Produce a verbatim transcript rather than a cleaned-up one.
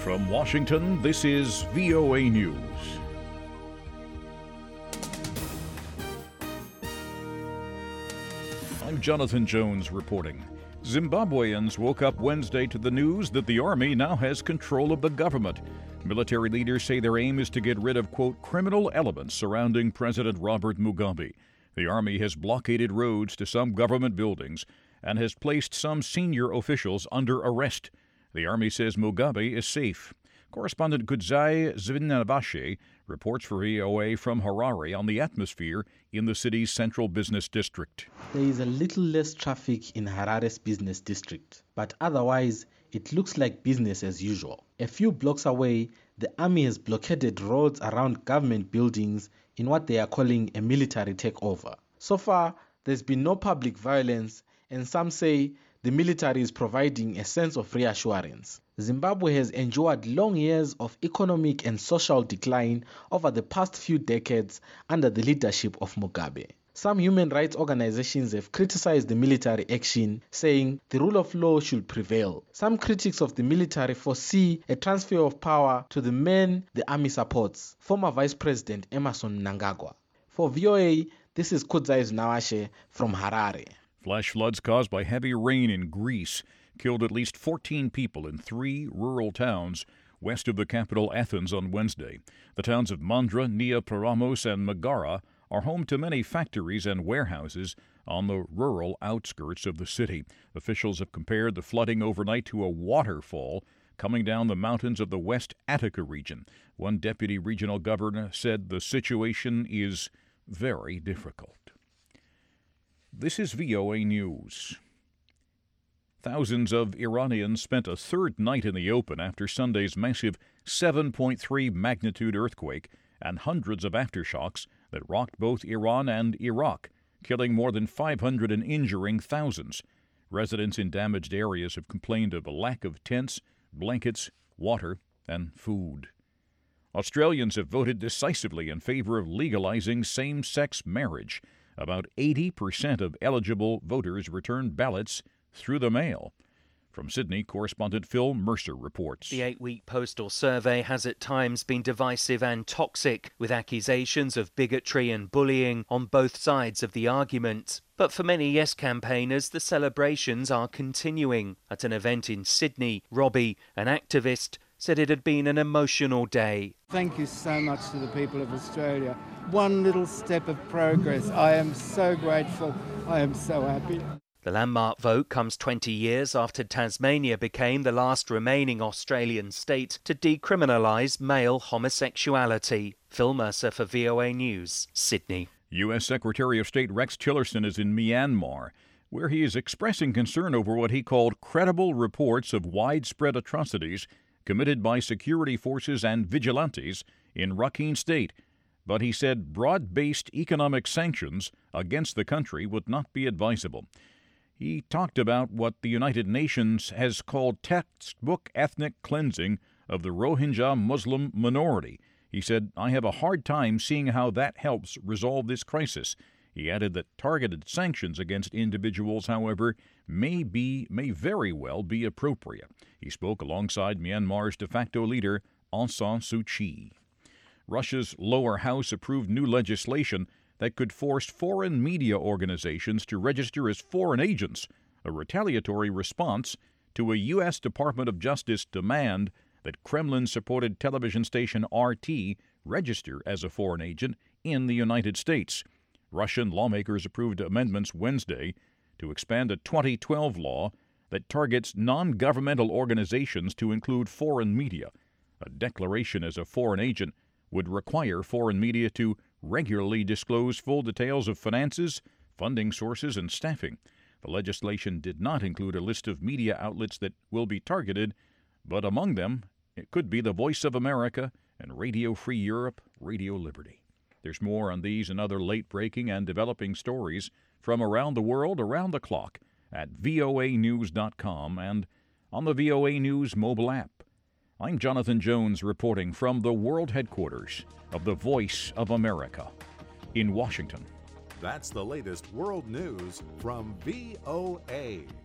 From Washington, this is V O A News. I'm Jonathan Jones reporting. Zimbabweans woke up Wednesday to the news that the army now has control of the government. Military leaders say their aim is to get rid of, quote, criminal elements surrounding President Robert Mugabe. The army has blockaded roads to some government buildings and has placed some senior officials under arrest. The army says Mugabe is safe. Correspondent Kudzai Zvinavashe reports for V O A from Harare on the atmosphere in the city's central business district. There is a little less traffic in Harare's business district, but otherwise it looks like business as usual. A few blocks away, the army has blockaded roads around government buildings in what they are calling a military takeover. So far, there's been no public violence, and some say the military is providing a sense of reassurance. Zimbabwe has endured long years of economic and social decline over the past few decades under the leadership of Mugabe. Some human rights organizations have criticized the military action, saying the rule of law should prevail. Some critics of the military foresee a transfer of power to the men the army supports, former Vice President Emmerson Mnangagwa. For V O A, this is Kudzai Zvinavashe from Harare. Flash floods caused by heavy rain in Greece killed at least fourteen people in three rural towns west of the capital Athens on Wednesday. The towns of Mandra, Nia Paramos, and Megara are home to many factories and warehouses on the rural outskirts of the city. Officials have compared the flooding overnight to a waterfall coming down the mountains of the West Attica region. One deputy regional governor said the situation is very difficult. This is V O A News. Thousands of Iranians spent a third night in the open after Sunday's massive seven point three magnitude earthquake and hundreds of aftershocks that rocked both Iran and Iraq, killing more than five hundred and injuring thousands. Residents in damaged areas have complained of a lack of tents, blankets, water, and food. Australians have voted decisively in favor of legalizing same-sex marriage. About eighty percent of eligible voters returned ballots through the mail. From Sydney, correspondent Phil Mercer reports. The eight-week postal survey has at times been divisive and toxic, with accusations of bigotry and bullying on both sides of the argument. But for many Yes campaigners, the celebrations are continuing. At an event in Sydney, Robbie, an activist, said it had been an emotional day. Thank you so much to the people of Australia. One little step of progress. I am so grateful. I am so happy. The landmark vote comes twenty years after Tasmania became the last remaining Australian state to decriminalise male homosexuality. Phil Mercer for V O A News, Sydney. U S Secretary of State Rex Tillerson is in Myanmar, where he is expressing concern over what he called credible reports of widespread atrocities committed by security forces and vigilantes in Rakhine State. But he said broad-based economic sanctions against the country would not be advisable. He talked about what the United Nations has called textbook ethnic cleansing of the Rohingya Muslim minority. He said, "I have a hard time seeing how that helps resolve this crisis." He added that targeted sanctions against individuals, however, may be, may very well be appropriate. He spoke alongside Myanmar's de facto leader, Aung San Suu Kyi. Russia's lower house approved new legislation that could force foreign media organizations to register as foreign agents, a retaliatory response to a U S Department of Justice demand that Kremlin-supported television station R T register as a foreign agent in the United States. Russian lawmakers approved amendments Wednesday to expand a twenty twelve law that targets non-governmental organizations to include foreign media. A declaration as a foreign agent would require foreign media to regularly disclose full details of finances, funding sources, and staffing. The legislation did not include a list of media outlets that will be targeted, but among them, it could be the Voice of America and Radio Free Europe, Radio Liberty. There's more on these and other late-breaking and developing stories from around the world, around the clock, at V O A news dot com and on the V O A News mobile app. I'm Jonathan Jones reporting from the world headquarters of the Voice of America in Washington. That's the latest world news from V O A.